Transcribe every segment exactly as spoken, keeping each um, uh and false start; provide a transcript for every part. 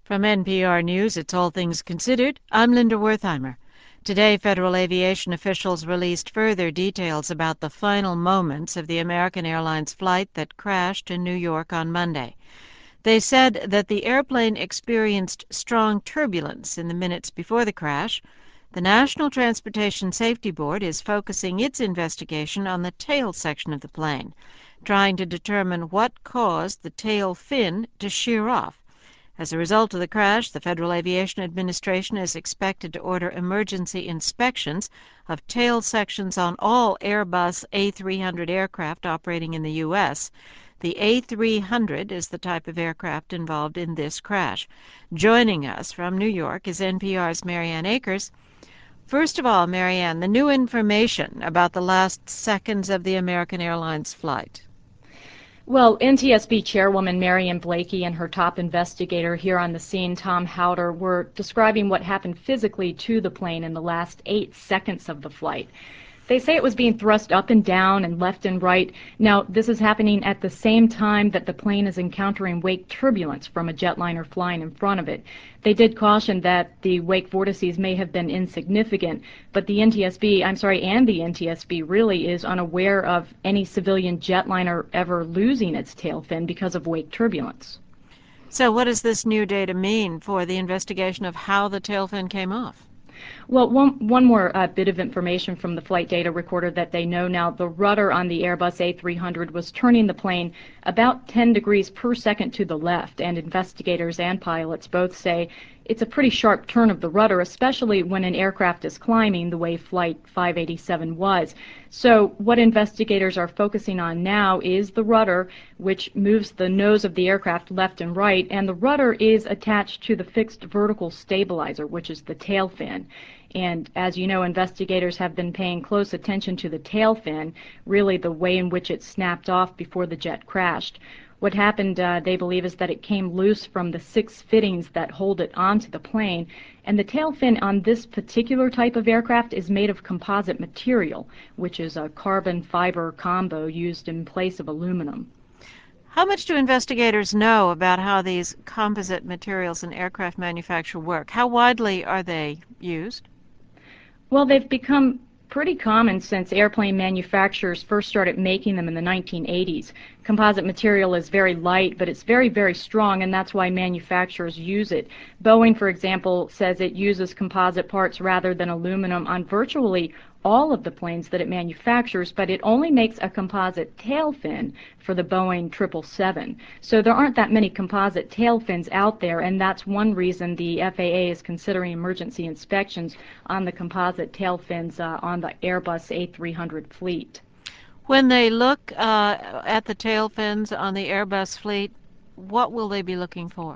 From N P R News, it's All Things Considered. I'm Linda Wertheimer. Today, federal aviation officials released further details about the final moments of the American Airlines flight that crashed in New York on Monday. They said that the airplane experienced strong turbulence in the minutes before the crash. The National Transportation Safety Board is focusing its investigation on the tail section of the plane, trying to determine what caused the tail fin to shear off. As a result of the crash, the Federal Aviation Administration is expected to order emergency inspections of tail sections on all Airbus A three hundred aircraft operating in the U S The A three hundred is the type of aircraft involved in this crash. Joining us from New York is N P R's Marianne Akers. First of all, Marianne, the new information about the last seconds of the American Airlines flight. Well, N T S B Chairwoman Marion Blakey and her top investigator here on the scene, Tom Howder, were describing what happened physically to the plane in the last eight seconds of the flight. They say it was being thrust up and down and left and right. Now, this is happening at the same time that the plane is encountering wake turbulence from a jetliner flying in front of it. They did caution that the wake vortices may have been insignificant, but the N T S B, I'm sorry, and the N T S B really is unaware of any civilian jetliner ever losing its tail fin because of wake turbulence. So what does this new data mean for the investigation of how the tail fin came off? Well, one, one more uh, bit of information from the flight data recorder that they know now. The rudder on the Airbus A three hundred was turning the plane about ten degrees per second to the left, and investigators and pilots both say it's a pretty sharp turn of the rudder, especially when an aircraft is climbing the way Flight five eighty-seven was. So what investigators are focusing on now is the rudder, which moves the nose of the aircraft left and right, and the rudder is attached to the fixed vertical stabilizer, which is the tail fin. And as you know, investigators have been paying close attention to the tail fin, really the way in which it snapped off before the jet crashed. What happened, uh, they believe, is that it came loose from the six fittings that hold it onto the plane, and the tail fin on this particular type of aircraft is made of composite material, which is a carbon fiber combo used in place of aluminum. How much do investigators know about how these composite materials in aircraft manufacture work? How widely are they used? Well, they've become pretty common since airplane manufacturers first started making them in the nineteen eighties. Composite material is very light, but it's very, very strong, and that's why manufacturers use it. Boeing, for example, says it uses composite parts rather than aluminum on virtually all of the planes that it manufactures, but it only makes a composite tail fin for the Boeing triple seven. So there aren't that many composite tail fins out there, and that's one reason the F A A is considering emergency inspections on the composite tail fins uh, on the Airbus A three hundred fleet. When they look uh, at the tail fins on the Airbus fleet, what will they be looking for?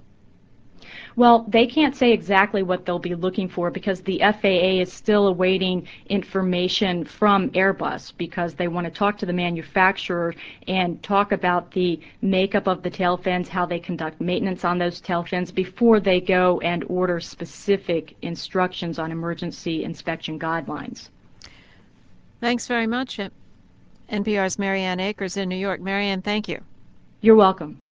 Well, they can't say exactly what they'll be looking for because the F A A is still awaiting information from Airbus because they want to talk to the manufacturer and talk about the makeup of the tail fins, how they conduct maintenance on those tail fins before they go and order specific instructions on emergency inspection guidelines. Thanks very much. N P R's Marianne Akers in New York. Marianne, thank you. You're welcome.